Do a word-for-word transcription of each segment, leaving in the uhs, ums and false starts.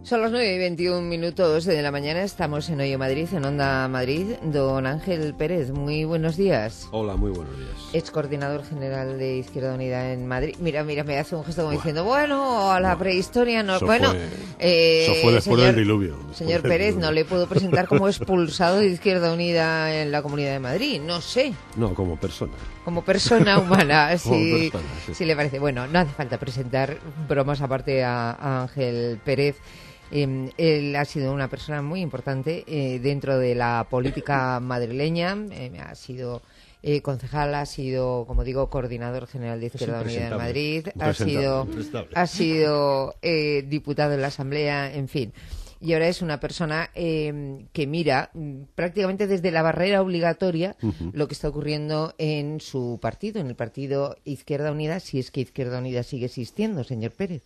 Son las nueve y veintiún minutos de la mañana, estamos en Oye Madrid, en Onda Madrid. Don Ángel Pérez, muy buenos días. Hola, muy buenos días. Ex coordinador general de Izquierda Unida en Madrid. Mira, mira, me hace un gesto como Buah. diciendo, bueno, a la no, prehistoria no... Eso bueno, fue, eh, eso fue después señor, del diluvio. Señor del Pérez, diluvio. no le puedo presentar como expulsado de Izquierda Unida en la Comunidad de Madrid, no sé. No, como persona. Como persona humana, como si, persona, sí. si le parece. Bueno, no hace falta presentar bromas aparte a, a Ángel Pérez. Eh, él ha sido una persona muy importante eh, dentro de la política madrileña, eh, ha sido eh, concejal, ha sido, como digo, coordinador general de Izquierda Unida en Madrid, ha sido, ha sido eh, diputado en la Asamblea, en fin. Y ahora es una persona eh, que mira prácticamente desde la barrera obligatoria uh-huh. lo que está ocurriendo en su partido, en el partido Izquierda Unida, si es que Izquierda Unida sigue existiendo, señor Pérez.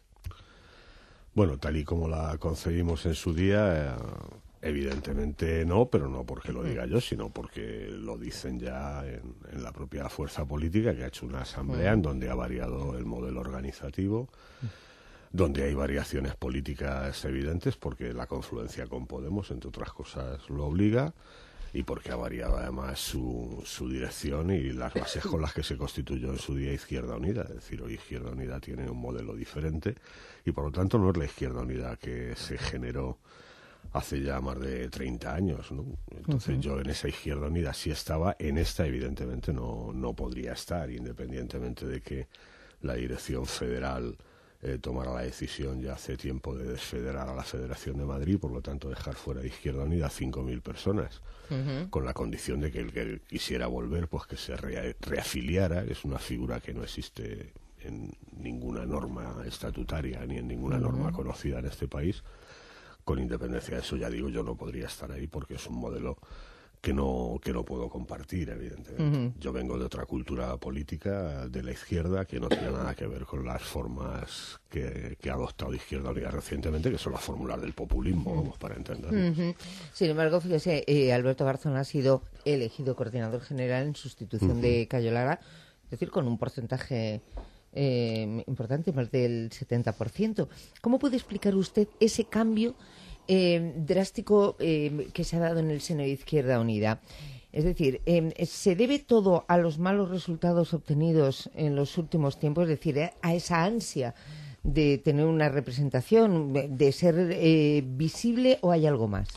Bueno, tal y como la concebimos en su día, eh, evidentemente no, pero no porque lo diga yo, sino porque lo dicen ya en, en la propia fuerza política, que ha hecho una asamblea en donde ha variado el modelo organizativo, donde hay variaciones políticas evidentes, porque la confluencia con Podemos, entre otras cosas, lo obliga, y porque ha variado además su, su dirección y las bases con las que se constituyó en su día Izquierda Unida. Es decir, hoy Izquierda Unida tiene un modelo diferente y por lo tanto no es la Izquierda Unida que se generó hace ya más de treinta años, ¿no? Entonces uh-huh. yo en esa Izquierda Unida sí estaba, en esta evidentemente no, no podría estar, independientemente de que la dirección federal Eh, tomara la decisión ya hace tiempo de desfederar a la Federación de Madrid, por lo tanto dejar fuera de Izquierda Unida cinco mil personas, uh-huh. con la condición de que el que quisiera volver pues que se re- reafiliara, que es una figura que no existe en ninguna norma estatutaria ni en ninguna uh-huh. norma conocida en este país. Con independencia de eso, ya digo, yo no podría estar ahí porque es un modelo que no que no puedo compartir, evidentemente. Uh-huh. Yo vengo de otra cultura política de la izquierda que no tiene nada que ver con las formas que, que ha adoptado Izquierda Unida recientemente, que son las fórmulas del populismo, uh-huh. vamos, para entendernos. Uh-huh. Sin embargo, fíjese, eh, Alberto Garzón ha sido elegido coordinador general en sustitución uh-huh. de Cayo Lara, es decir, con un porcentaje eh, importante, más del setenta por ciento. ¿Cómo puede explicar usted ese cambio Eh, drástico eh, que se ha dado en el seno de Izquierda Unida? Es decir, eh, ¿se debe todo a los malos resultados obtenidos en los últimos tiempos? Es decir, eh, a esa ansia de tener una representación, de ser eh, visible, ¿o hay algo más?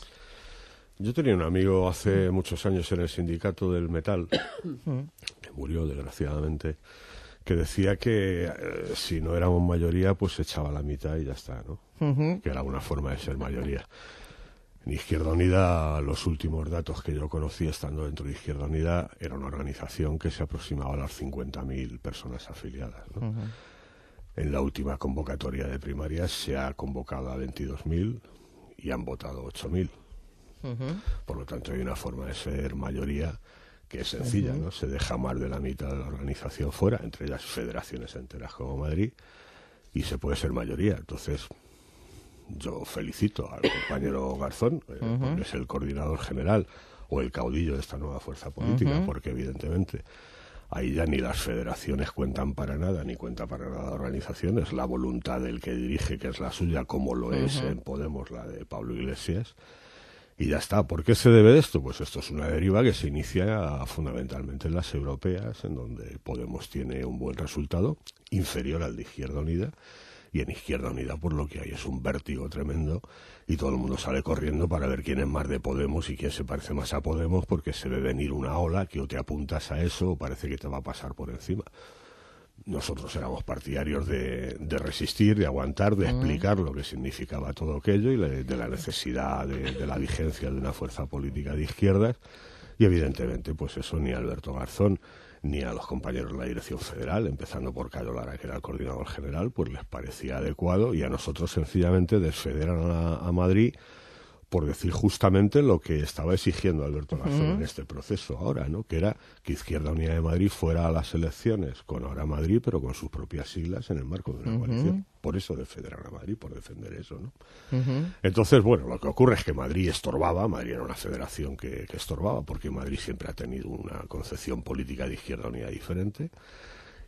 Yo tenía un amigo hace muchos años en el sindicato del metal, que murió desgraciadamente, que decía que eh, si no éramos mayoría, pues se echaba la mitad y ya está, ¿no? Uh-huh. Que era una forma de ser mayoría. En Izquierda Unida, los últimos datos que yo conocí estando dentro de Izquierda Unida, era una organización que se aproximaba a las cincuenta mil personas afiliadas, ¿no? Uh-huh. En la última convocatoria de primarias se ha convocado a veintidós mil y han votado ocho mil. Uh-huh. Por lo tanto, hay una forma de ser mayoría que es sencilla, ¿no? Se deja más de la mitad de la organización fuera, entre ellas federaciones enteras como Madrid, y se puede ser mayoría. Entonces, yo felicito al compañero Garzón, eh, uh-huh. porque es el coordinador general o el caudillo de esta nueva fuerza política, uh-huh. porque evidentemente ahí ya ni las federaciones cuentan para nada, ni cuenta para nada la organización, es la voluntad del que dirige, que es la suya, como lo uh-huh. es en Podemos la de Pablo Iglesias. Y ya está. ¿Por qué se debe de esto? Pues esto es una deriva que se inicia fundamentalmente en las europeas, en donde Podemos tiene un buen resultado, inferior al de Izquierda Unida, y en Izquierda Unida por lo que hay es un vértigo tremendo, y todo el mundo sale corriendo para ver quién es más de Podemos y quién se parece más a Podemos, porque se ve venir una ola que o te apuntas a eso o parece que te va a pasar por encima. Nosotros éramos partidarios de, de resistir, de aguantar, de explicar lo que significaba todo aquello y de, de la necesidad de, de la vigencia de una fuerza política de izquierdas. Y evidentemente, pues eso ni a Alberto Garzón ni a los compañeros de la Dirección Federal, empezando por Cayo Lara, que era el coordinador general, pues les parecía adecuado, y a nosotros sencillamente desfederan a, a Madrid por decir justamente lo que estaba exigiendo Alberto Garzón uh-huh. en este proceso ahora, ¿no? Que era que Izquierda Unida de Madrid fuera a las elecciones con Ahora Madrid, pero con sus propias siglas en el marco de una uh-huh. coalición. Por eso desfederan a Madrid, por defender eso, ¿no? Uh-huh. Entonces, bueno, lo que ocurre es que Madrid estorbaba, Madrid era una federación que, que estorbaba, porque Madrid siempre ha tenido una concepción política de Izquierda Unida diferente,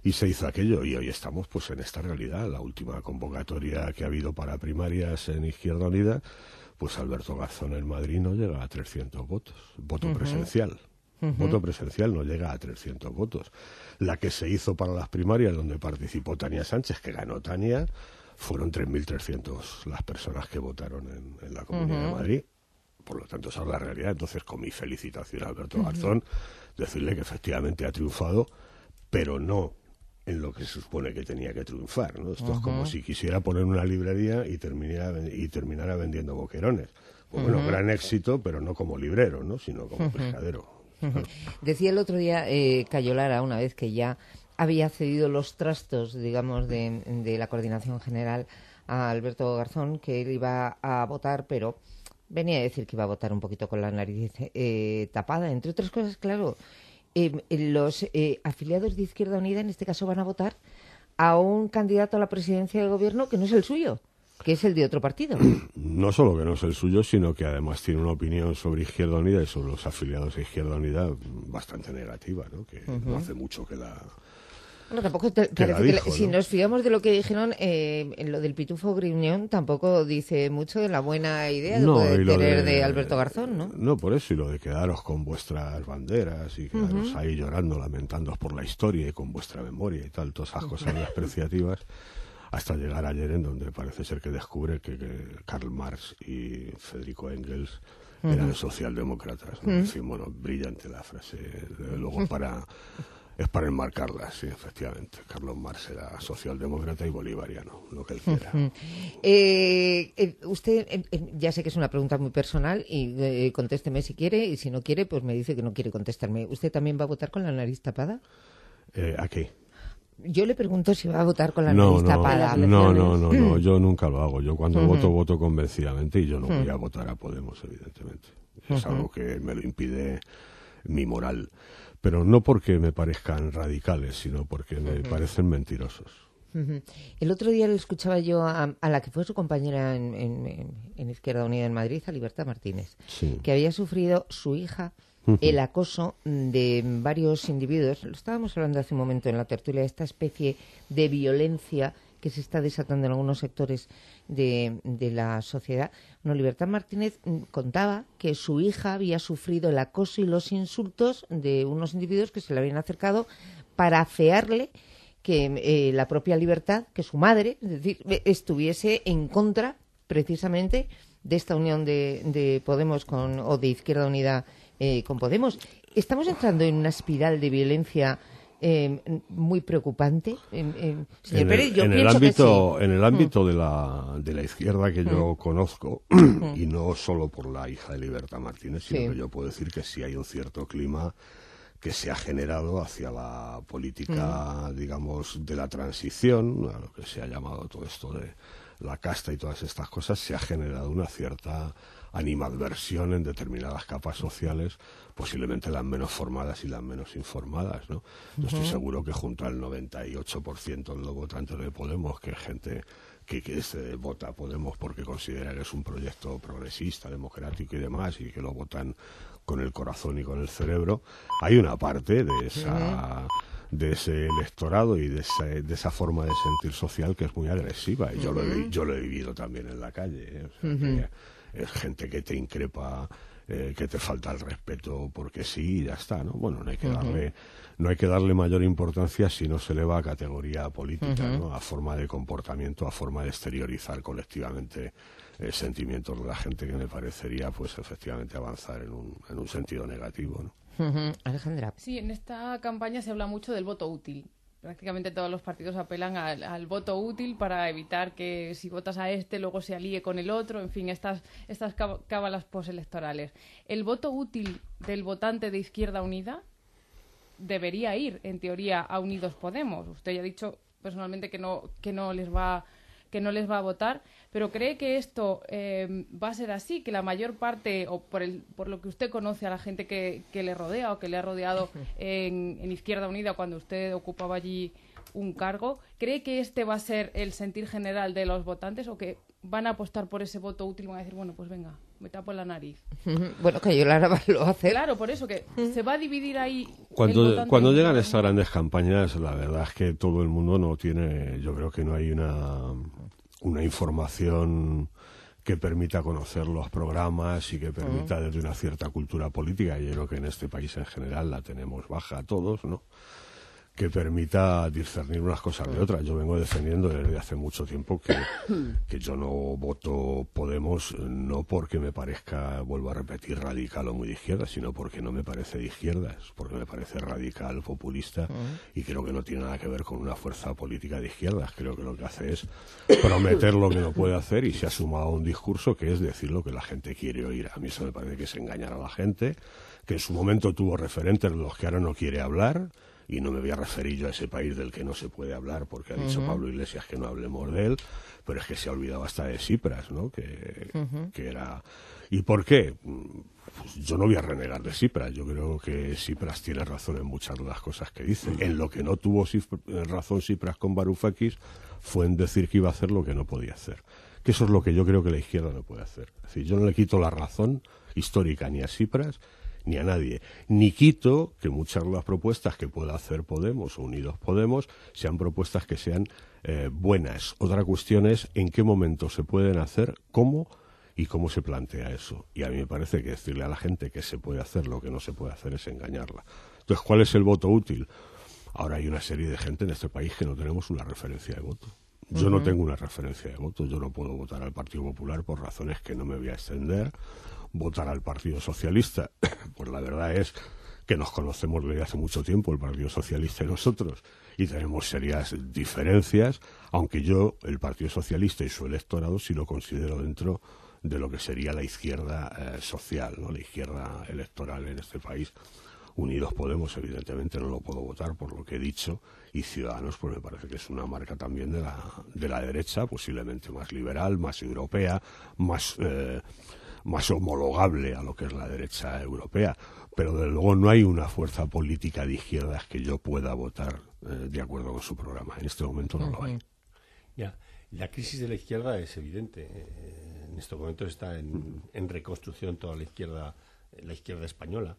y se hizo aquello, y hoy estamos pues en esta realidad. La última convocatoria que ha habido para primarias en Izquierda Unida, pues Alberto Garzón en Madrid no llega a trescientos votos, voto uh-huh. presencial. Uh-huh. Voto presencial no llega a trescientos votos. La que se hizo para las primarias, donde participó Tania Sánchez, que ganó Tania, fueron tres mil trescientas las personas que votaron en, en la Comunidad uh-huh. de Madrid. Por lo tanto, esa es la realidad. Entonces, con mi felicitación a Alberto uh-huh. Garzón, decirle que efectivamente ha triunfado, pero no en lo que se supone que tenía que triunfar, ¿no? Esto uh-huh. es como si quisiera poner una librería y terminara, y terminara vendiendo boquerones. Pues uh-huh. bueno, gran éxito, pero no como librero, ¿no? Sino como uh-huh. pescadero. Uh-huh. Decía el otro día eh, Cayo Lara, una vez que ya había cedido los trastos, digamos, de, de la coordinación general a Alberto Garzón, que él iba a votar, pero venía a decir que iba a votar un poquito con la nariz eh, tapada. Entre otras cosas, claro, eh, los eh, afiliados de Izquierda Unida en este caso van a votar a un candidato a la presidencia del gobierno que no es el suyo, que es el de otro partido. No solo que no es el suyo, sino que además tiene una opinión sobre Izquierda Unida y sobre los afiliados de Izquierda Unida bastante negativa, ¿no? Que uh-huh. no hace mucho que la... Bueno, tampoco te, que parece dijo, que, ¿no? Si nos fijamos de lo que dijeron, eh, en lo del Pitufo Griñón tampoco dice mucho de la buena idea de no, poder tener de, de Alberto Garzón, ¿no? No, por eso, y lo de quedaros con vuestras banderas y quedaros uh-huh. ahí llorando, lamentándoos por la historia y con vuestra memoria y tal, todas esas cosas despreciativas, hasta llegar ayer en donde parece ser que descubre que, que Karl Marx y Federico Engels uh-huh. eran socialdemócratas, ¿no? Uh-huh. En fin, bueno, brillante la frase, desde luego para... Es para enmarcarla, sí, efectivamente. Carlos Marx era socialdemócrata y bolivariano, lo que él quiera. Uh-huh. eh, eh, usted, eh, eh, ya sé que es una pregunta muy personal y eh, contésteme si quiere, y si no quiere, pues me dice que no quiere contestarme. ¿Usted también va a votar con la nariz tapada? Eh, ¿A qué? Yo le pregunto si va a votar con la no, nariz no, tapada. No, no, no, no, yo nunca lo hago. Yo cuando uh-huh. voto, voto convencidamente y yo no uh-huh. voy a votar a Podemos, evidentemente. Es uh-huh. algo que me lo impide mi moral. Pero no porque me parezcan radicales, sino porque me uh-huh. parecen mentirosos. Uh-huh. El otro día le escuchaba yo a, a la que fue su compañera en, en, en Izquierda Unida en Madrid, a Libertad Martínez, sí. que había sufrido su hija uh-huh. el acoso de varios individuos. Lo estábamos hablando hace un momento en la tertulia, esta especie de violencia que se está desatando en algunos sectores de, de la sociedad. Bueno, Libertad Martínez contaba que su hija había sufrido el acoso y los insultos de unos individuos que se le habían acercado para afearle que eh, la propia Libertad, que su madre, es decir, estuviese en contra precisamente de esta unión de, de Podemos con, o de Izquierda Unida eh, con Podemos. Estamos entrando en una espiral de violencia Eh, muy preocupante. Eh, eh, señor en Pérez, el, yo en pienso el ámbito, que sí. En el ámbito mm. de, la, de la izquierda que mm. yo conozco, mm. y no solo por la hija de Libertad Martínez, sino sí. que yo puedo decir que sí hay un cierto clima que se ha generado hacia la política, mm. digamos, de la transición, a lo que se ha llamado todo esto de la casta y todas estas cosas, se ha generado una cierta animadversión en determinadas capas sociales, posiblemente las menos formadas y las menos informadas, ¿no? Yo uh-huh. estoy seguro que junto al noventa y ocho por ciento de los votantes de Podemos, que es gente que, que se vota a Podemos porque considera que es un proyecto progresista, democrático y demás, y que lo votan con el corazón y con el cerebro, hay una parte de esa... Uh-huh. de ese electorado y de esa, de esa forma de sentir social que es muy agresiva, y yo, uh-huh. lo, he, yo lo he vivido también en la calle, ¿eh? O sea, uh-huh. que es gente que te increpa, eh, que te falta el respeto porque sí y ya está, ¿no? Bueno, no hay que uh-huh. darle no hay que darle mayor importancia si no se eleva a categoría política, uh-huh. ¿no? A forma de comportamiento, a forma de exteriorizar colectivamente eh, sentimientos de la gente, que me parecería, pues, efectivamente avanzar en un, en un sentido negativo, ¿no? Uh-huh. Alejandra. Sí, en esta campaña se habla mucho del voto útil. Prácticamente todos los partidos apelan al, al voto útil para evitar que si votas a este luego se alíe con el otro, en fin, estas, estas cábalas postelectorales. El voto útil del votante de Izquierda Unida debería ir, en teoría, a Unidos Podemos. Usted ya ha dicho personalmente que no, que no les va, que no les va a votar, pero ¿cree que esto eh, va a ser así? Que la mayor parte, o por, el, por lo que usted conoce a la gente que, que le rodea o que le ha rodeado en, en Izquierda Unida cuando usted ocupaba allí un cargo. ¿Cree que este va a ser el sentir general de los votantes o que van a apostar por ese voto útil y van a decir, bueno, pues venga, me tapo la nariz? Bueno, que Yolanda lo hace. Claro, por eso, que se va a dividir ahí. Cuando, cuando llegan estas grandes campañas, la verdad es que todo el mundo no tiene, yo creo que no hay una, una información que permita conocer los programas y que permita desde una cierta cultura política, y yo creo que en este país en general la tenemos baja todos, ¿no?, que permita discernir unas cosas de otras. Yo vengo defendiendo desde hace mucho tiempo que, que yo no voto Podemos, no porque me parezca, vuelvo a repetir, radical o muy de izquierda, sino porque no me parece de izquierdas, porque me parece radical, populista, uh-huh. y creo que no tiene nada que ver con una fuerza política de izquierdas. Creo que lo que hace es prometer lo que no puede hacer, y se ha sumado a un discurso que es decir lo que la gente quiere oír. A mí eso me parece que es engañar a la gente, que en su momento tuvo referentes de los que ahora no quiere hablar. Y no me voy a referir yo a ese país del que no se puede hablar, porque ha dicho uh-huh. Pablo Iglesias que no hablemos de él, pero es que se ha olvidado hasta de Tsipras, ¿no?, que, uh-huh. que era... ¿Y por qué? Pues yo no voy a renegar de Tsipras. Yo creo que Tsipras tiene razón en muchas de las cosas que dice. Uh-huh. En lo que no tuvo razón Tsipras con Varoufakis fue en decir que iba a hacer lo que no podía hacer. Que eso es lo que yo creo que la izquierda no puede hacer. Es decir, yo no le quito la razón histórica ni a Tsipras ni a nadie, ni quito que muchas de las propuestas que pueda hacer Podemos o Unidos Podemos sean propuestas que sean eh, buenas. Otra cuestión es en qué momento se pueden hacer, cómo y cómo se plantea eso. Y a mí me parece que decirle a la gente que se puede hacer lo que no se puede hacer es engañarla. Entonces, ¿cuál es el voto útil? Ahora hay una serie de gente en este país que no tenemos una referencia de voto. Yo uh-huh. no tengo una referencia de voto, yo no puedo votar al Partido Popular por razones que no me voy a extender. Votar al Partido Socialista, pues la verdad es que nos conocemos desde hace mucho tiempo, el Partido Socialista y nosotros, y tenemos serias diferencias, aunque yo, el Partido Socialista y su electorado, sí lo considero dentro de lo que sería la izquierda eh, social, ¿no?, la izquierda electoral en este país. Unidos Podemos, evidentemente, no lo puedo votar por lo que he dicho, y Ciudadanos, pues me parece que es una marca también de la, de la derecha, posiblemente más liberal, más europea, más... Eh, más homologable a lo que es la derecha europea, pero desde luego no hay una fuerza política de izquierdas que yo pueda votar eh, de acuerdo con su programa. En este momento no uh-huh. lo hay. Ya, la crisis de la izquierda es evidente. Eh, en estos momentos está en, en reconstrucción toda la izquierda, la izquierda española.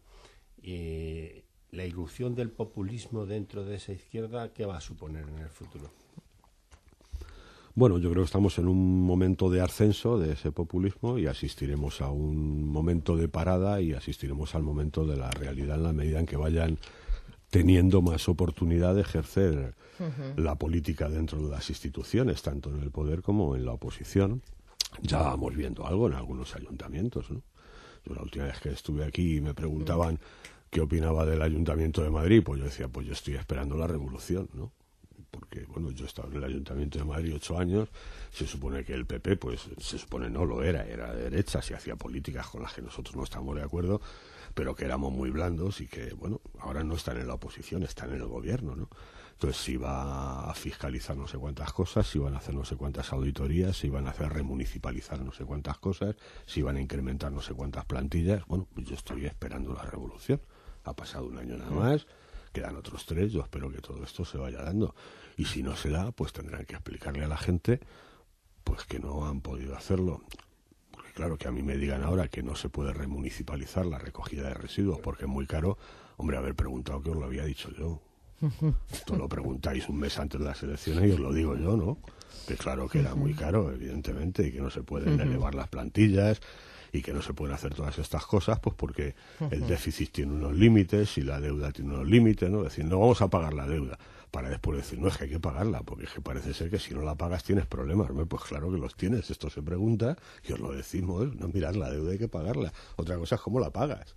Y la irrupción del populismo dentro de esa izquierda, ¿qué va a suponer en el futuro? Bueno, yo creo que estamos en un momento de ascenso de ese populismo y asistiremos a un momento de parada y asistiremos al momento de la realidad en la medida en que vayan teniendo más oportunidad de ejercer uh-huh. la política dentro de las instituciones, tanto en el poder como en la oposición. Ya vamos viendo algo en algunos ayuntamientos, ¿no? Yo la última vez que estuve aquí me preguntaban uh-huh. qué opinaba del Ayuntamiento de Madrid, pues yo decía, pues yo estoy esperando la revolución, ¿no? Porque, bueno, yo he estado en el Ayuntamiento de Madrid ocho años, se supone que el P P, pues, se supone no lo era, era de derecha, se hacía políticas con las que nosotros no estamos de acuerdo, pero que éramos muy blandos y que, bueno, ahora no están en la oposición, están en el gobierno, ¿no? Entonces, si va a fiscalizar no sé cuántas cosas, si van a hacer no sé cuántas auditorías, si van a hacer remunicipalizar no sé cuántas cosas, si van a incrementar no sé cuántas plantillas, bueno, pues yo estoy esperando la revolución. Ha pasado un año nada más, quedan otros tres, yo espero que todo esto se vaya dando. Y si no se da, pues tendrán que explicarle a la gente pues que no han podido hacerlo. Porque claro, que a mí me digan ahora que no se puede remunicipalizar la recogida de residuos porque es muy caro, hombre, haber preguntado que os lo había dicho yo. Esto lo preguntáis un mes antes de las elecciones y os lo digo yo, ¿no? Que claro que era muy caro, evidentemente, y que no se pueden elevar las plantillas y que no se pueden hacer todas estas cosas, pues porque el déficit tiene unos límites y la deuda tiene unos límites, ¿no? Es decir, no vamos a pagar la deuda, para después decir, no, es que hay que pagarla, porque es que parece ser que si no la pagas tienes problemas. ¿No? Pues claro que los tienes, esto se pregunta y os lo decimos, no, mirad, la deuda hay que pagarla, otra cosa es cómo la pagas.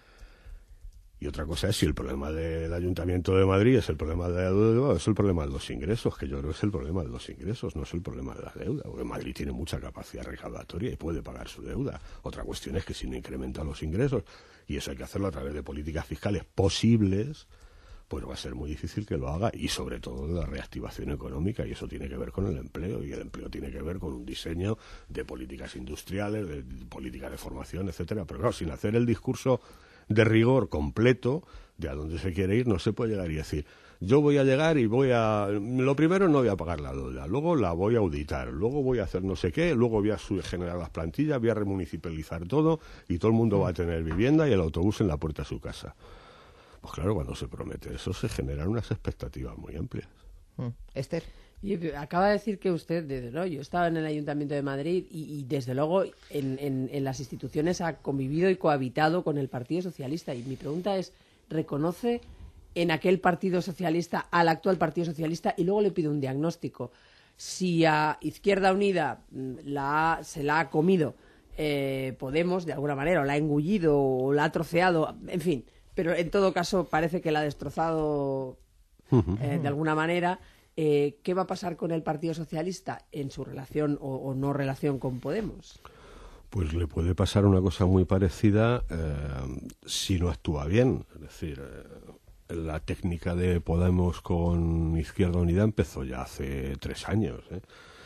Y otra cosa es si el problema del Ayuntamiento de Madrid es el problema de la deuda o es el problema de los ingresos, que yo creo que es el problema de los ingresos, no es el problema de la deuda, porque Madrid tiene mucha capacidad recaudatoria y puede pagar su deuda. Otra cuestión es que si no incrementa los ingresos, y eso hay que hacerlo a través de políticas fiscales posibles, pues va a ser muy difícil que lo haga, y sobre todo de la reactivación económica, y eso tiene que ver con el empleo, y el empleo tiene que ver con un diseño de políticas industriales, de políticas de formación, etcétera. Pero claro, sin hacer el discurso de rigor completo de a dónde se quiere ir, no se puede llegar y decir, yo voy a llegar y voy a... Lo primero no voy a pagar la deuda, luego la voy a auditar, luego voy a hacer no sé qué, luego voy a generar las plantillas, voy a remunicipalizar todo y todo el mundo va a tener vivienda y el autobús en la puerta de su casa. Pues claro, cuando se promete eso se generan unas expectativas muy amplias. Mm. Esther. Y acaba de decir que usted, desde luego, yo estaba en el Ayuntamiento de Madrid y, y desde luego en, en, en las instituciones ha convivido y cohabitado con el Partido Socialista. Y mi pregunta es, ¿reconoce en aquel Partido Socialista al actual Partido Socialista? Y luego le pido un diagnóstico. Si a Izquierda Unida la ha, se la ha comido eh, Podemos, de alguna manera, o la ha engullido o la ha troceado, en fin, pero en todo caso parece que la ha destrozado eh, de alguna manera... Eh, ¿Qué va a pasar con el Partido Socialista en su relación o, o no relación con Podemos? Pues le puede pasar una cosa muy parecida eh, si no actúa bien. Es decir, eh, la técnica de Podemos con Izquierda Unida empezó ya hace tres años. ¿eh?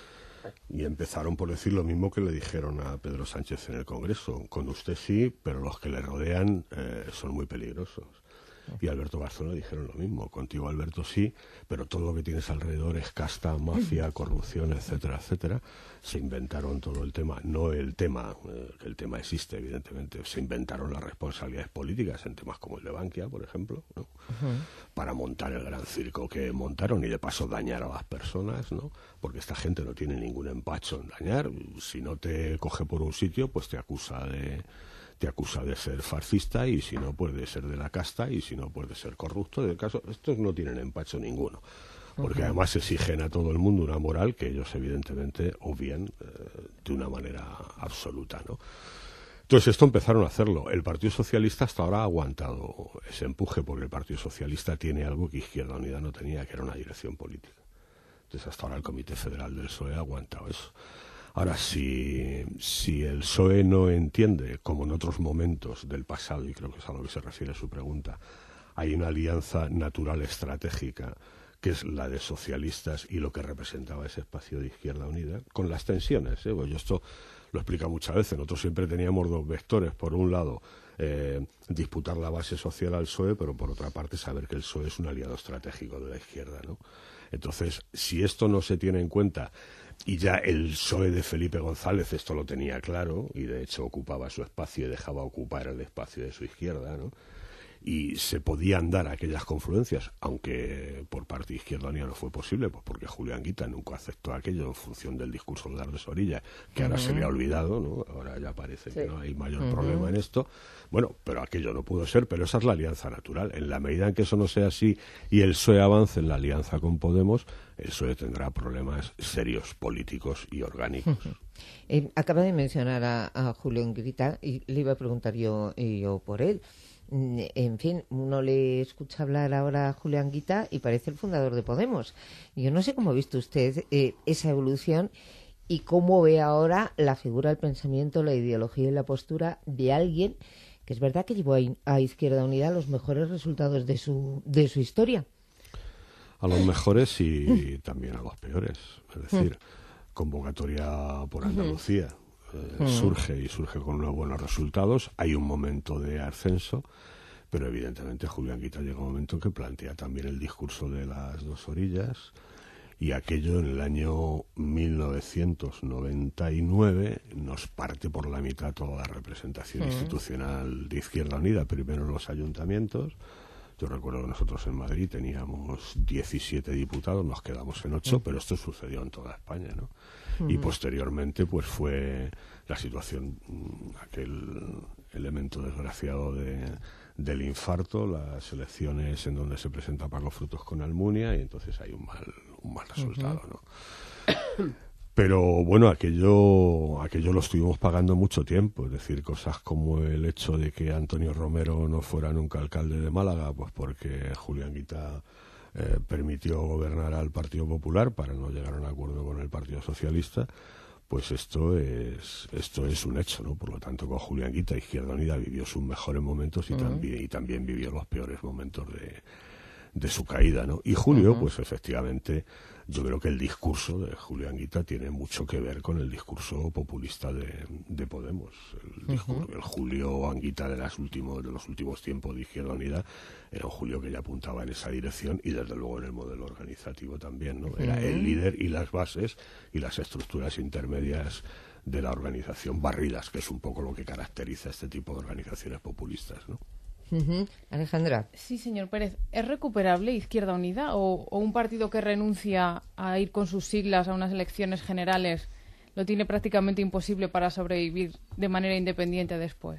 Y empezaron por decir lo mismo que le dijeron a Pedro Sánchez en el Congreso. Con usted sí, pero los que le rodean eh, son muy peligrosos. Y Alberto Garzón le dijeron lo mismo. Contigo, Alberto, sí, pero todo lo que tienes alrededor es casta, mafia, corrupción, etcétera, etcétera. Se inventaron todo el tema, no el tema, eh, que el tema existe, evidentemente. Se inventaron las responsabilidades políticas en temas como el de Bankia, por ejemplo, ¿no? Uh-huh. Para montar el gran circo que montaron y de paso dañar a las personas, ¿no? Porque esta gente no tiene ningún empacho en dañar. Si no te coge por un sitio, pues te acusa de... te acusa de ser fascista y si no puede ser de la casta y si no puede ser corrupto. De caso, estos no tienen empacho ninguno, porque uh-huh. además exigen a todo el mundo una moral que ellos evidentemente obvian eh, de una manera absoluta, ¿no? Entonces esto empezaron a hacerlo. El Partido Socialista hasta ahora ha aguantado ese empuje porque el Partido Socialista tiene algo que Izquierda Unida no tenía, que era una dirección política. Entonces hasta ahora el Comité Federal del P S O E ha aguantado eso. Ahora, si, si el P S O E no entiende, como en otros momentos del pasado, y creo que es a lo que se refiere su pregunta, hay una alianza natural estratégica, que es la de socialistas y lo que representaba ese espacio de Izquierda Unida, con las tensiones, ¿eh? Pues yo esto lo he explicado muchas veces. Nosotros siempre teníamos dos vectores. Por un lado, eh, disputar la base social al P S O E, pero por otra parte saber que el P S O E es un aliado estratégico de la izquierda, ¿no? Entonces, si esto no se tiene en cuenta... Y ya el P S O E de Felipe González esto lo tenía claro y de hecho ocupaba su espacio y dejaba ocupar el espacio de su izquierda, ¿no? Y se podían dar aquellas confluencias, aunque por parte de Izquierda Unida no fue posible, pues porque Julián Guita nunca aceptó aquello en función del discurso de Ardés Orilla, que ahora uh-huh. se le ha olvidado, ¿no? Ahora ya parece sí. que no hay mayor uh-huh. problema en esto. Bueno, pero aquello no pudo ser, pero esa es la alianza natural. En la medida en que eso no sea así y el P S O E avance en la alianza con Podemos, el P S O E tendrá problemas serios políticos y orgánicos. Uh-huh. Eh, acaba de mencionar a, a Julián Guita y le iba a preguntar yo, yo por él. En fin, uno le escucha hablar ahora a Julián Guita y parece el fundador de Podemos. Yo no sé cómo ha visto usted eh, esa evolución y cómo ve ahora la figura, el pensamiento, la ideología y la postura de alguien que es verdad que llevó a, a Izquierda Unida los mejores resultados de su, de su historia. A los mejores y también a los peores. Es decir, convocatoria por Andalucía. Eh, surge y surge con unos buenos resultados. Hay un momento de ascenso, pero evidentemente Julián Guita llega un momento que plantea también el discurso de las dos orillas, y aquello en el año mil novecientos noventa y nueve nos parte por la mitad toda la representación uh-huh. institucional de Izquierda Unida, primero en los ayuntamientos. Yo recuerdo que nosotros en Madrid teníamos diecisiete diputados, nos quedamos en ocho, uh-huh. pero esto sucedió en toda España, ¿no? Uh-huh. Y posteriormente pues fue la situación, aquel elemento desgraciado de, del infarto, las elecciones en donde se presenta Paco Frutos con Almunia, y entonces hay un mal, un mal resultado, uh-huh. ¿no? Pero bueno, aquello, aquello lo estuvimos pagando mucho tiempo, es decir, cosas como el hecho de que Antonio Romero no fuera nunca alcalde de Málaga, pues porque Julián Guita eh, permitió gobernar al Partido Popular para no llegar a un acuerdo con el Partido Socialista. Pues esto es esto es un hecho, ¿no? Por lo tanto, con Julián Guita, Izquierda Unida vivió sus mejores momentos y, uh-huh. también, y también vivió los peores momentos de, de su caída, ¿no? Y Julio, Uh-huh. pues efectivamente, yo creo que el discurso de Julio Anguita tiene mucho que ver con el discurso populista de, de Podemos. El, discurso, uh-huh. el Julio Anguita de, las últimos, de los últimos tiempos de Izquierda Unida era un Julio que ya apuntaba en esa dirección y desde luego en el modelo organizativo también, ¿no? Era uh-huh. el líder y las bases y las estructuras intermedias de la organización barridas, que es un poco lo que caracteriza este tipo de organizaciones populistas, ¿no? Uh-huh. Alejandra. Sí, señor Pérez. ¿Es recuperable Izquierda Unida o, o un partido que renuncia a ir con sus siglas a unas elecciones generales lo tiene prácticamente imposible para sobrevivir de manera independiente después?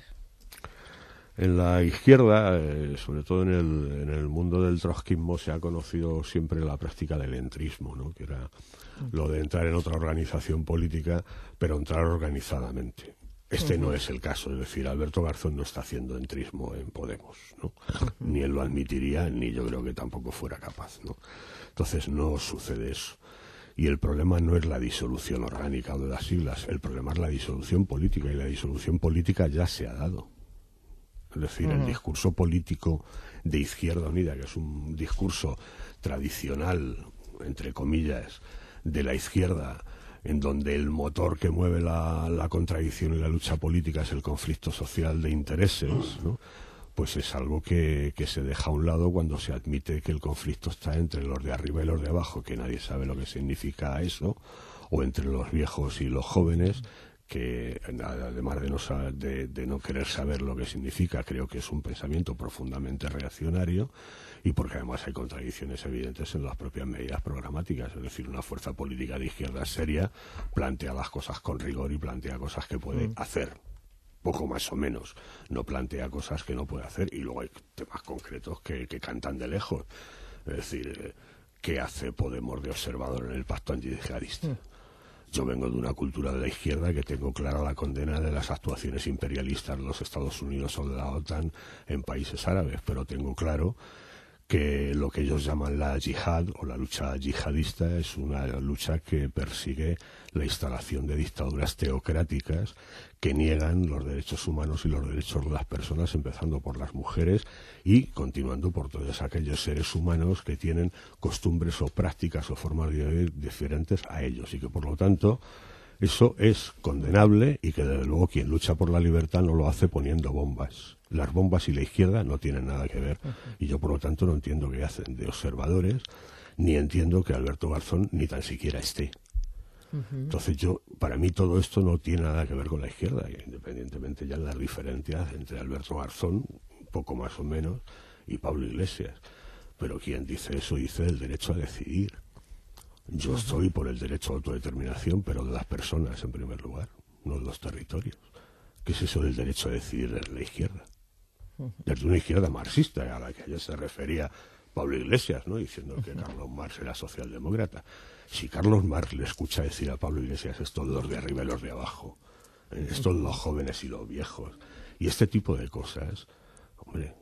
En la izquierda, eh, sobre todo en el, en el mundo del trotskismo, se ha conocido siempre la práctica del entrismo, ¿no? Que era lo de entrar en otra organización política, pero entrar organizadamente. Este uh-huh. no es el caso, es decir, Alberto Garzón no está haciendo entrismo en Podemos, ¿no? Uh-huh. Ni él lo admitiría, ni yo creo que tampoco fuera capaz, ¿no? Entonces no sucede eso. Y el problema no es la disolución orgánica de las siglas, el problema es la disolución política, y la disolución política ya se ha dado. Es decir, uh-huh. el discurso político de Izquierda Unida, que es un discurso tradicional, entre comillas, de la izquierda, en donde el motor que mueve la, la contradicción y la lucha política es el conflicto social de intereses, ¿no? Pues es algo que, que se deja a un lado cuando se admite que el conflicto está entre los de arriba y los de abajo, que nadie sabe lo que significa eso, o entre los viejos y los jóvenes, que además de no, saber, de, de no querer saber lo que significa, creo que es un pensamiento profundamente reaccionario, y porque además hay contradicciones evidentes en las propias medidas programáticas. Es decir, una fuerza política de izquierda seria plantea las cosas con rigor y plantea cosas que puede mm. hacer, poco más o menos. No plantea cosas que no puede hacer, y luego hay temas concretos que, que cantan de lejos. Es decir, ¿qué hace Podemos de observador en el pacto antiyihadista? Mm. Yo vengo de una cultura de la izquierda que tengo clara la condena de las actuaciones imperialistas de los Estados Unidos o de la OTAN en países árabes, pero tengo claro que lo que ellos llaman la yihad o la lucha yihadista es una lucha que persigue la instalación de dictaduras teocráticas que niegan los derechos humanos y los derechos de las personas, empezando por las mujeres y continuando por todos aquellos seres humanos que tienen costumbres o prácticas o formas de vivir diferentes a ellos, y que por lo tanto eso es condenable, y que desde luego quien lucha por la libertad no lo hace poniendo bombas. Las bombas y la izquierda no tienen nada que ver, uh-huh. y yo por lo tanto no entiendo qué hacen de observadores, ni entiendo que Alberto Garzón ni tan siquiera esté. Uh-huh. Entonces yo, para mí todo esto no tiene nada que ver con la izquierda, independientemente ya de las diferencias entre Alberto Garzón, un poco más o menos, y Pablo Iglesias. Pero quien dice eso dice del derecho a decidir. Yo uh-huh. estoy por el derecho a autodeterminación, pero de las personas en primer lugar, no de los territorios. ¿Qué es eso del derecho a decidir de la izquierda? Desde una izquierda marxista, a la que ayer se refería Pablo Iglesias, ¿no? Diciendo que Carlos Marx era socialdemócrata. Si Carlos Marx le escucha decir a Pablo Iglesias esto de los de arriba y los de abajo, esto de los jóvenes y los viejos, y este tipo de cosas, hombre,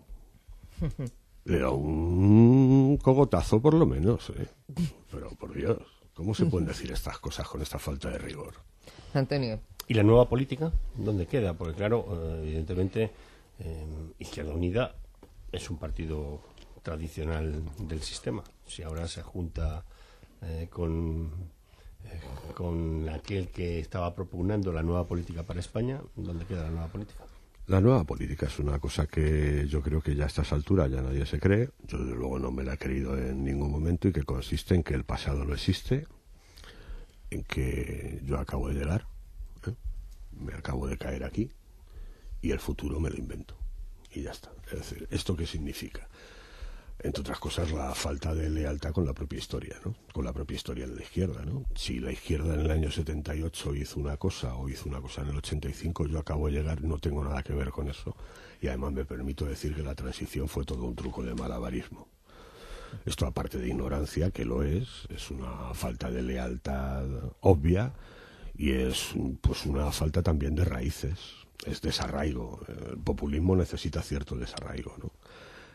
le da un cogotazo por lo menos, ¿eh? Pero por Dios, ¿cómo se pueden decir estas cosas con esta falta de rigor? Antonio. ¿Y la nueva política? ¿Dónde queda? Porque claro, evidentemente, eh, Izquierda Unida es un partido tradicional del sistema. Si ahora se junta eh, con, eh, con aquel que estaba propugnando la nueva política para España, ¿dónde queda la nueva política? La nueva política es una cosa que yo creo que ya a estas alturas ya nadie se cree. Yo desde luego no me la he creído en ningún momento, y que consiste en que el pasado no existe, en que yo acabo de llegar, ¿eh? me acabo de caer aquí, y el futuro me lo invento. Y ya está. Es decir, ¿esto qué significa? Entre otras cosas, la falta de lealtad con la propia historia, ¿no? Con la propia historia de la izquierda, ¿no? Si la izquierda en el año setenta y ocho hizo una cosa o hizo una cosa en el ochenta y cinco, yo acabo de llegar, no tengo nada que ver con eso, y además me permito decir que la transición fue todo un truco de malabarismo. Esto, aparte de ignorancia, que lo es, es una falta de lealtad obvia, y es pues una falta también de raíces, es desarraigo. El populismo necesita cierto desarraigo, ¿no?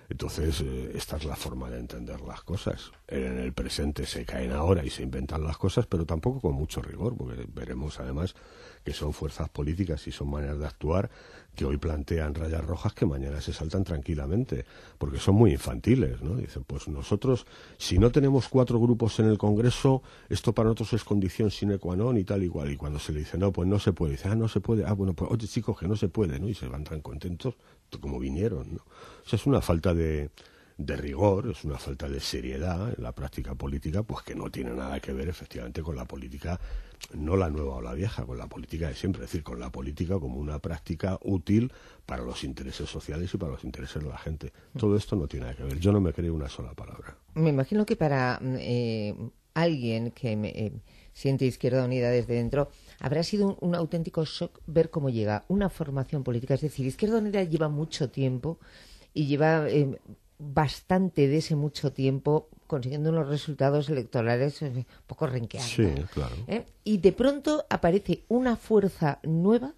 Entonces, eh, esta es la forma de entender las cosas. En el presente se caen ahora y se inventan las cosas, pero tampoco con mucho rigor, porque veremos además que son fuerzas políticas y son maneras de actuar que hoy plantean rayas rojas que mañana se saltan tranquilamente, porque son muy infantiles, ¿no? Dicen, pues nosotros, si no tenemos cuatro grupos en el Congreso, esto para nosotros es condición sine qua non y tal y cual. Y cuando se le dice, no, pues no se puede, dice, ah, no se puede, ah, bueno, pues oye, chicos, que no se puede, ¿no? Y se van tan contentos como vinieron, ¿no? O sea, es una falta de, de rigor, es una falta de seriedad en la práctica política, pues que no tiene nada que ver efectivamente con la política, no la nueva o la vieja, con la política de siempre, es decir, con la política como una práctica útil para los intereses sociales y para los intereses de la gente. Todo esto no tiene nada que ver, yo no me creo una sola palabra. Me imagino que para eh, alguien que me, eh, siente Izquierda Unida desde dentro, habrá sido un, un auténtico shock ver cómo llega una formación política. Es decir, Izquierda Unida lleva mucho tiempo y lleva eh, bastante de ese mucho tiempo consiguiendo unos resultados electorales eh, un poco renqueados. Sí, claro. ¿Eh? Y de pronto aparece una fuerza nueva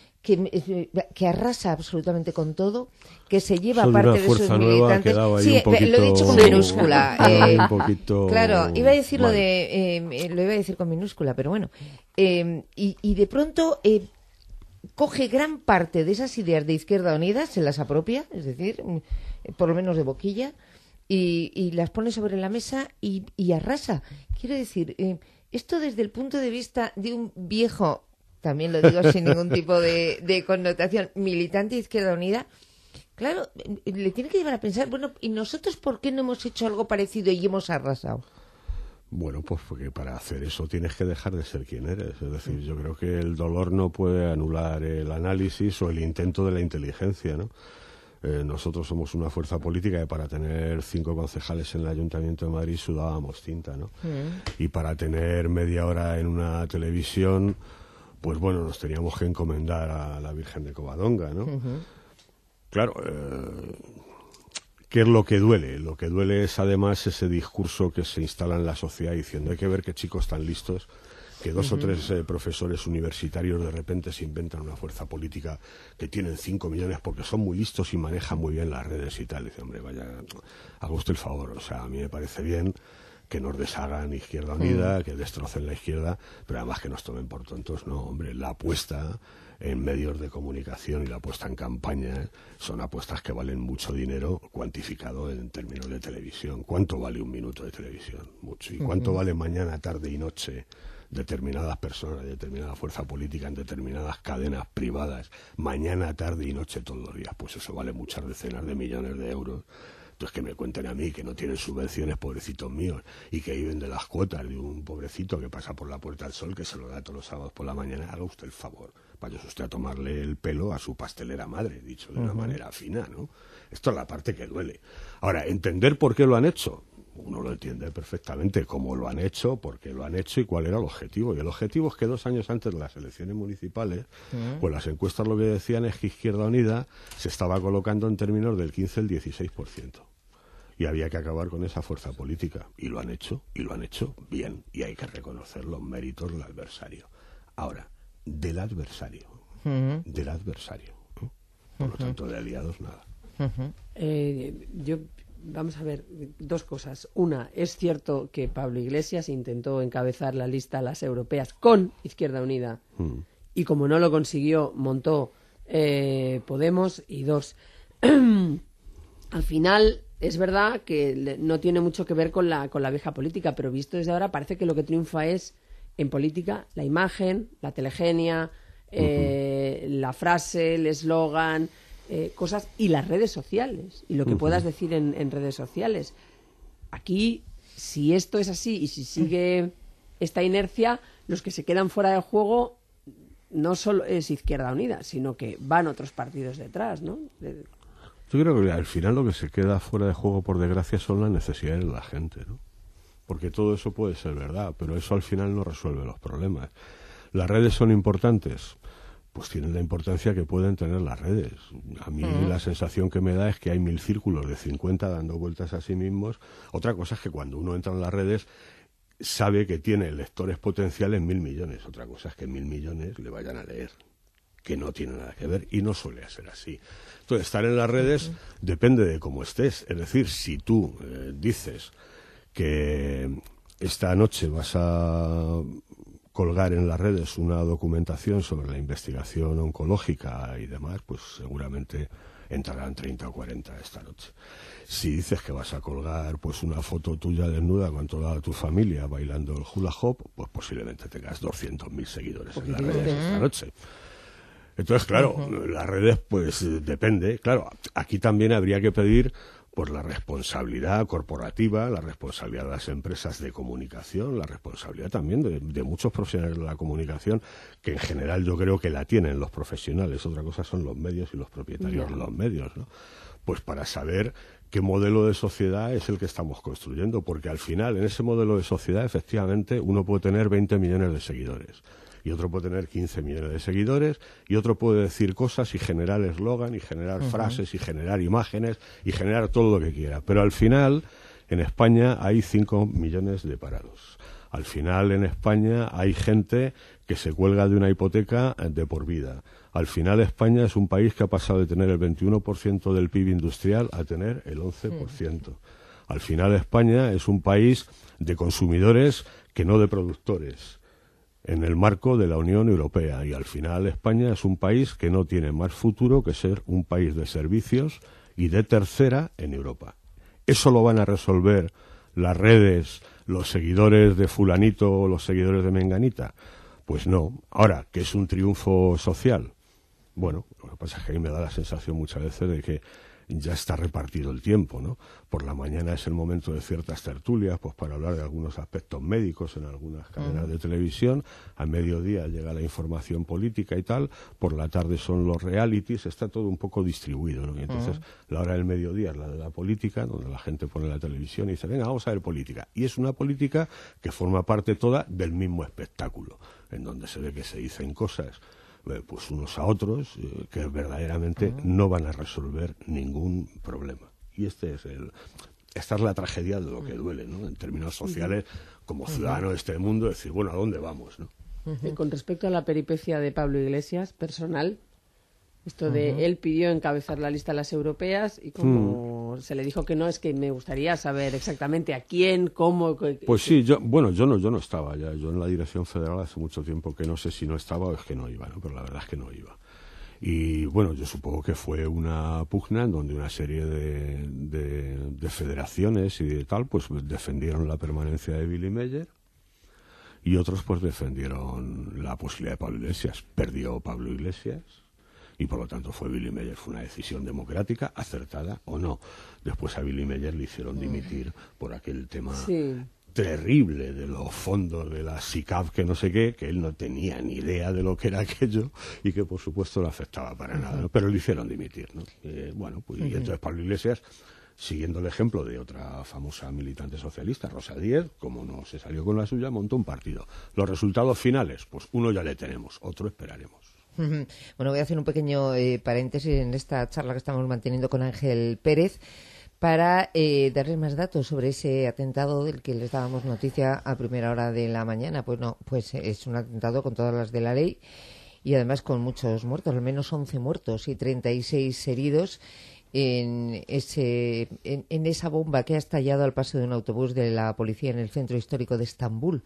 que, que arrasa absolutamente con todo, que se lleva parte de sus militantes. Sí, un poquito... lo he dicho con minúscula. eh, un poquito... Claro, iba a decir vale. lo de, eh, lo iba a decir con minúscula, pero bueno. Eh, y, y de pronto eh, coge gran parte de esas ideas de Izquierda Unida, se las apropia, es decir, por lo menos de boquilla, y, y las pone sobre la mesa y, y arrasa. Quiero decir, eh, esto desde el punto de vista de un viejo, también lo digo sin ningún tipo de, de connotación, militante de Izquierda Unida, claro, le tiene que llevar a pensar, bueno, ¿y nosotros por qué no hemos hecho algo parecido y hemos arrasado? Bueno, pues porque para hacer eso tienes que dejar de ser quien eres. Es decir, yo creo que el dolor no puede anular el análisis o el intento de la inteligencia, ¿no? Eh, nosotros somos una fuerza política que para tener cinco concejales en el Ayuntamiento de Madrid sudábamos tinta, ¿no? Mm. Y para tener media hora en una televisión, pues bueno, nos teníamos que encomendar a la Virgen de Covadonga, ¿no? Uh-huh. Claro, eh, ¿qué es lo que duele? Lo que duele es además ese discurso que se instala en la sociedad diciendo hay que ver qué chicos tan listos, que dos uh-huh. o tres eh, profesores universitarios de repente se inventan una fuerza política que tienen cinco millones porque son muy listos y manejan muy bien las redes y tal. Dice, hombre, vaya, haga usted el favor. O sea, a mí me parece bien que nos deshagan Izquierda Unida, uh-huh. que destrocen la izquierda, pero además que nos tomen por tontos. No, hombre, la apuesta en medios de comunicación y la apuesta en campaña son apuestas que valen mucho dinero cuantificado en términos de televisión. ¿Cuánto vale un minuto de televisión? Mucho. ¿Y cuánto uh-huh. vale mañana, tarde y noche determinadas personas, determinada fuerza política en determinadas cadenas privadas, mañana, tarde y noche todos los días? Pues eso vale muchas decenas de millones de euros. Entonces que me cuenten a mí que no tienen subvenciones, pobrecitos míos, y que viven de las cuotas de un pobrecito que pasa por la Puerta del Sol, que se lo da todos los sábados por la mañana. Haga usted el favor, vaya usted a tomarle el pelo a su pastelera madre, dicho de uh-huh. una manera fina, ¿no? Esto es la parte que duele. Ahora, entender por qué lo han hecho. Uno lo entiende perfectamente, cómo lo han hecho, por qué lo han hecho y cuál era el objetivo. Y el objetivo es que dos años antes de las elecciones municipales, uh-huh. pues las encuestas lo que decían es que Izquierda Unida se estaba colocando en términos del quince al dieciséis por ciento. Y había que acabar con esa fuerza política. Y lo han hecho, y lo han hecho bien. Y hay que reconocer los méritos del adversario. Ahora, del adversario. Uh-huh. Del adversario. ¿no? Por uh-huh. lo tanto, de aliados, nada. Uh-huh. Eh, yo... Vamos a ver, dos cosas. Una, es cierto que Pablo Iglesias intentó encabezar la lista a las europeas con Izquierda Unida mm. y como no lo consiguió, montó eh, Podemos. Y dos, al final es verdad que no tiene mucho que ver con la, con la vieja política, pero visto desde ahora parece que lo que triunfa es en política la imagen, la telegenia, eh, uh-huh. la frase, el eslogan... Eh, cosas y las redes sociales y lo que uh-huh. puedas decir en, en redes sociales. Aquí, si esto es así y si sigue esta inercia, los que se quedan fuera de juego no solo es Izquierda Unida, sino que van otros partidos detrás, ¿no? De... Yo creo que al final lo que se queda fuera de juego, por desgracia, son las necesidades de la gente, ¿no? Porque todo eso puede ser verdad, pero eso al final no resuelve los problemas. ¿Las redes son importantes? Pues tienen la importancia que pueden tener las redes. A mí uh-huh. la sensación que me da es que hay mil círculos de cincuenta dando vueltas a sí mismos. Otra cosa es que cuando uno entra en las redes sabe que tiene lectores potenciales mil millones. Otra cosa es que mil millones le vayan a leer. que no tiene nada que ver y no suele ser así. Entonces, estar en las redes depende de cómo estés. Es decir, si tú eh, dices que esta noche vas a colgar en las redes una documentación sobre la investigación oncológica y demás, pues seguramente entrarán treinta o cuarenta esta noche. Si dices que vas a colgar pues una foto tuya desnuda con toda tu familia bailando el hula hoop, pues posiblemente tengas doscientos mil seguidores en las redes esta noche. Entonces, claro, uh-huh. las redes, pues depende. Claro, aquí también habría que pedir por la responsabilidad corporativa, la responsabilidad de las empresas de comunicación, la responsabilidad también de, de muchos profesionales de la comunicación, que en general yo creo que la tienen los profesionales. Otra cosa son los medios y los propietarios de los medios, ¿no? Pues para saber qué modelo de sociedad es el que estamos construyendo, porque al final, en ese modelo de sociedad, efectivamente, uno puede tener veinte millones de seguidores. Y otro puede tener quince millones de seguidores, y otro puede decir cosas y generar eslogan, y generar uh-huh. frases, y generar imágenes, y generar todo lo que quiera. Pero al final, en España hay cinco millones de parados. Al final, en España hay gente que se cuelga de una hipoteca de por vida. Al final, España es un país que ha pasado de tener el veintiuno por ciento del P I B industrial a tener el once por ciento. Uh-huh. Al final, España es un país de consumidores que no de productores, en el marco de la Unión Europea, y al final España es un país que no tiene más futuro que ser un país de servicios y de tercera en Europa. ¿Eso lo van a resolver las redes, los seguidores de fulanito o los seguidores de menganita? Pues no. Ahora, ¿qué es un triunfo social? Bueno, lo que pasa es que a mí me da la sensación muchas veces de que ya está repartido el tiempo, ¿no? Por la mañana es el momento de ciertas tertulias, pues para hablar de algunos aspectos médicos en algunas cadenas uh-huh. de televisión. Al mediodía llega la información política y tal. Por la tarde son los realities. Está todo un poco distribuido, ¿no? Y entonces uh-huh. la hora del mediodía es la de la política, donde la gente pone la televisión y dice, venga, vamos a ver política. Y es una política que forma parte toda del mismo espectáculo, en donde se ve que se dicen cosas pues unos a otros eh, que verdaderamente uh-huh. no van a resolver ningún problema. Y este es el esta es la tragedia de lo que duele, ¿no? En términos sociales, como ciudadano de este mundo, decir, bueno, ¿a dónde vamos, no? Uh-huh. Con respecto a la peripecia de Pablo Iglesias, personal, esto de uh-huh. él pidió encabezar la lista de las europeas y como uh-huh. se le dijo que no, es que me gustaría saber exactamente a quién, cómo... Pues sí, yo, bueno, yo no, yo no estaba ya, yo en la dirección federal hace mucho tiempo que no sé si no estaba o es que no iba, ¿no? Pero la verdad es que no iba. Y bueno, yo supongo que fue una pugna en donde una serie de, de, de federaciones y de tal, pues defendieron la permanencia de Billy Meyer y otros pues defendieron la posibilidad de Pablo Iglesias. Perdió Pablo Iglesias y por lo tanto fue Billy Meyer. Fue una decisión democrática, acertada o no. Después a Billy Meyer le hicieron dimitir por aquel tema sí. terrible de los fondos de la SICAV, que no sé qué, que él no tenía ni idea de lo que era aquello y que por supuesto no afectaba para nada, ¿no? Pero le hicieron dimitir, ¿no? Eh, bueno, pues uh-huh. y entonces Pablo Iglesias, siguiendo el ejemplo de otra famosa militante socialista, Rosa Díez, como no se salió con la suya, montó un partido. Los resultados finales, pues uno ya le tenemos, otro esperaremos. Bueno, voy a hacer un pequeño eh, paréntesis en esta charla que estamos manteniendo con Ángel Pérez para eh, darles más datos sobre ese atentado del que les dábamos noticia a primera hora de la mañana. Pues no, pues es un atentado con todas las de la ley y además con muchos muertos, al menos once muertos y treinta y seis heridos en, ese, en, en esa bomba que ha estallado al paso de un autobús de la policía en el centro histórico de Estambul.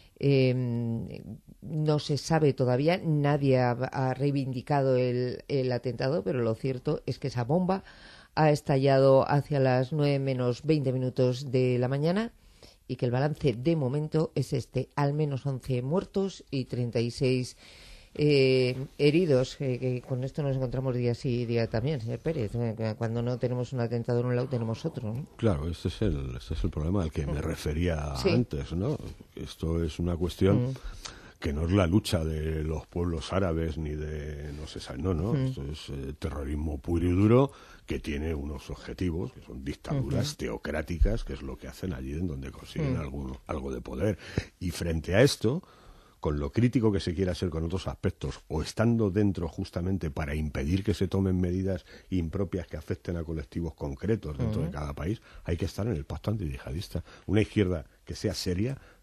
Eh, no se sabe todavía, nadie ha, ha reivindicado el, el atentado, pero lo cierto es que esa bomba ha estallado hacia las nueve menos veinte minutos de la mañana y que el balance de momento es este, al menos once muertos y treinta y seis eh, heridos, eh, que con esto nos encontramos día sí y día también, señor Pérez. Eh, cuando no tenemos un atentado en un lado tenemos otro, ¿no? Claro, este es el, este es el problema al que me refería sí. antes, ¿no? Esto es una cuestión mm. que no es la lucha de los pueblos árabes ni de no sé, no, no, mm. esto es eh, terrorismo puro y duro que tiene unos objetivos, que son dictaduras uh-huh. teocráticas, que es lo que hacen allí en donde consiguen uh-huh. algún, algo de poder. Y frente a esto, con lo crítico que se quiera ser con otros aspectos, o estando dentro justamente para impedir que se tomen medidas impropias que afecten a colectivos concretos dentro uh-huh. de cada país, hay que estar en el pacto antiyihadista. Una izquierda que sea seria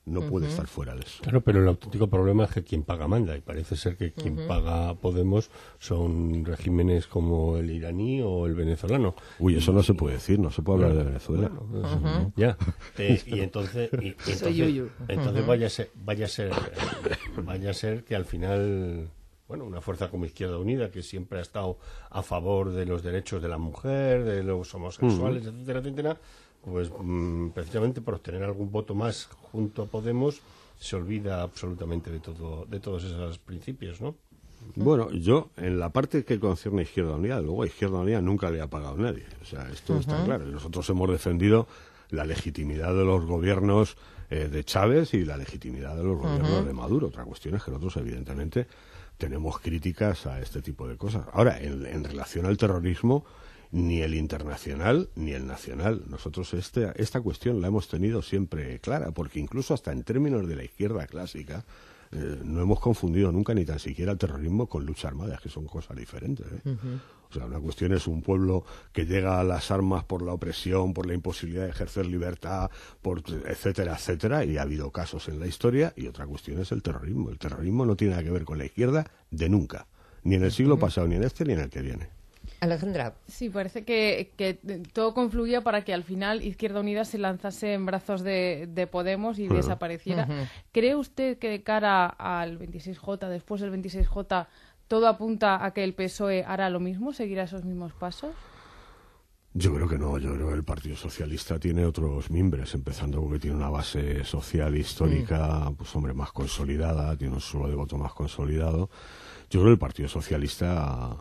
no puede estar fuera de eso. Claro, pero el auténtico problema es que quien paga manda, y parece ser que quien uh-huh. paga Podemos son regímenes como el iraní o el venezolano. Uy, eso no se puede decir, no se puede hablar de Venezuela. Bueno, pues, uh-huh. Ya. Eh, y entonces, y, y entonces, entonces uh-huh. vaya a ser, vaya a ser, vaya a ser que al final, bueno, una fuerza como Izquierda Unida, que siempre ha estado a favor de los derechos de la mujer, de los homosexuales, uh-huh. etcétera, etcétera, pues mmm, precisamente por obtener algún voto más junto a Podemos se olvida absolutamente de todo, de todos esos principios, ¿no? Bueno, yo en la parte que concierne a Izquierda Unida, luego a Izquierda Unida nunca le ha pagado a nadie, o sea, esto uh-huh. está claro. Nosotros hemos defendido la legitimidad de los gobiernos eh, de Chávez y la legitimidad de los gobiernos uh-huh. de Maduro. Otra cuestión es que nosotros evidentemente tenemos críticas a este tipo de cosas. Ahora, en, en relación al terrorismo, ni el internacional ni el nacional. Nosotros este, esta cuestión la hemos tenido siempre clara, porque incluso hasta en términos de la izquierda clásica eh, no hemos confundido nunca ni tan siquiera el terrorismo con lucha armada, que son cosas diferentes. ¿eh? Uh-huh. O sea, una cuestión es un pueblo que llega a las armas por la opresión, por la imposibilidad de ejercer libertad, por etcétera, etcétera, y ha habido casos en la historia, y otra cuestión es el terrorismo. El terrorismo no tiene nada que ver con la izquierda de nunca, ni en el siglo uh-huh. pasado, ni en este, ni en el que viene. Alejandra. Sí, parece que, que todo confluía para que al final Izquierda Unida se lanzase en brazos de, de Podemos y uh-huh. desapareciera. Uh-huh. ¿Cree usted que de cara al veintiséis jota, después del veintiséis jota, todo apunta a que el P S O E hará lo mismo, seguirá esos mismos pasos? Yo creo que no, yo creo que el Partido Socialista tiene otros mimbres, empezando porque tiene una base social histórica, mm. pues hombre, más consolidada, tiene un suelo de voto más consolidado. Yo creo que el Partido Socialista...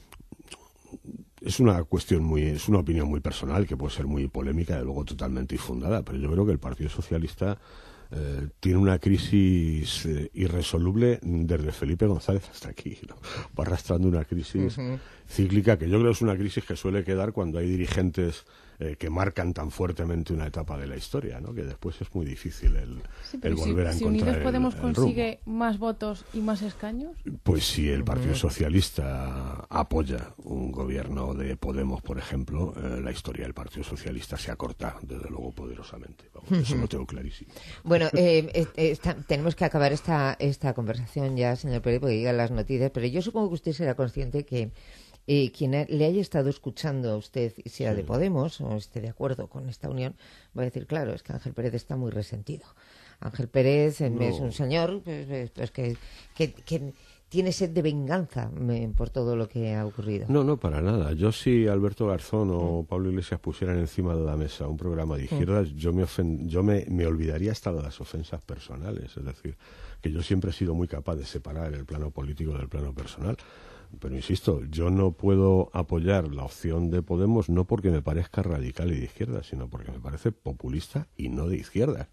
Es una cuestión muy, es una opinión muy personal que puede ser muy polémica y luego totalmente infundada, pero yo creo que el Partido Socialista eh, tiene una crisis eh, irresoluble desde Felipe González hasta aquí, ¿no? Va arrastrando una crisis uh-huh. cíclica que yo creo que es una crisis que suele quedar cuando hay dirigentes eh, que marcan tan fuertemente una etapa de la historia, ¿no? Que después es muy difícil el, sí, el volver si, a si encontrar Unidos Podemos el, el consigue rumbo. Más votos y más escaños. Pues si el Partido Socialista apoya un gobierno de Podemos, por ejemplo, eh, la historia del Partido Socialista se acorta, desde luego, poderosamente. Vamos, uh-huh. Eso lo tengo clarísimo. Bueno, eh, eh, está, tenemos que acabar esta, esta conversación ya, señor Pérez, porque llegan las noticias, pero yo supongo que usted será consciente que Eh, quien le haya estado escuchando a usted, sea sí. de Podemos o esté de acuerdo con esta unión, va a decir, claro, es que Ángel Pérez está muy resentido. Ángel Pérez no. es un señor pues, pues, que, que, que tiene sed de venganza me, por todo lo que ha ocurrido. No, no, para nada. Yo si Alberto Garzón o mm. Pablo Iglesias pusieran encima de la mesa un programa de izquierdas, mm. yo, me, ofen- yo me, me olvidaría hasta de las ofensas personales. Es decir, que yo siempre he sido muy capaz de separar el plano político del plano personal. Pero insisto, yo no puedo apoyar la opción de Podemos no porque me parezca radical y de izquierda, sino porque me parece populista y no de izquierda.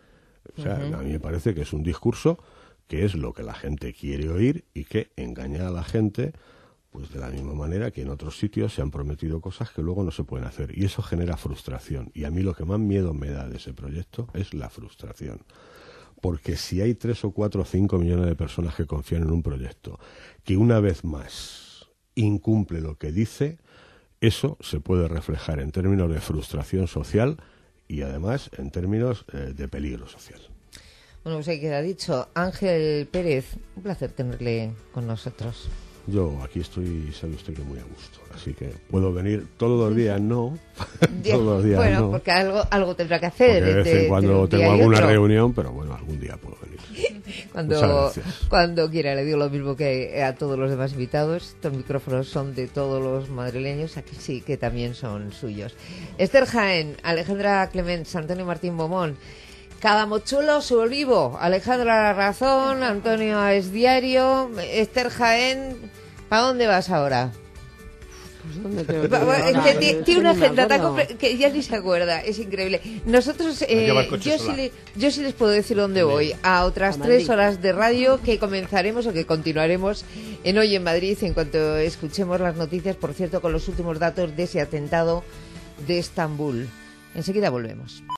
O sea, uh-huh. a mí me parece que es un discurso que es lo que la gente quiere oír y que engaña a la gente, pues de la misma manera que en otros sitios se han prometido cosas que luego no se pueden hacer. Y eso genera frustración. Y a mí lo que más miedo me da de ese proyecto es la frustración. Porque si hay tres o cuatro o cinco millones de personas que confían en un proyecto que una vez más incumple lo que dice, eso se puede reflejar en términos de frustración social y además en términos eh, de peligro social. Bueno, pues ahí queda dicho. Ángel Pérez, un placer tenerle con nosotros. Yo aquí estoy, sabe usted que muy a gusto, así que puedo venir todos los días, no, todos los días bueno, no. porque algo, algo tendrá que hacer. Porque de vez en cuando tengo alguna reunión, pero bueno, algún día puedo venir. Cuando, cuando quiera, le digo lo mismo que a todos los demás invitados. Estos micrófonos son de todos los madrileños, aquí sí que también son suyos. Esther Jaén, Alejandra Clement, Antonio Martín Bomón, cada mochuelo su olivo, Alejandra La Razón, Antonio Es Diario, Esther Jaén, ¿para dónde vas ahora? Pues ¿dónde tengo que es que t- tiene una agenda tan compre- que ya ni se acuerda, es increíble. Nosotros, eh, yo, sí le, yo sí les puedo decir dónde voy, a otras a tres horas de radio que comenzaremos o que continuaremos en Hoy en Madrid en cuanto escuchemos las noticias, por cierto, con los últimos datos de ese atentado de Estambul. Enseguida volvemos.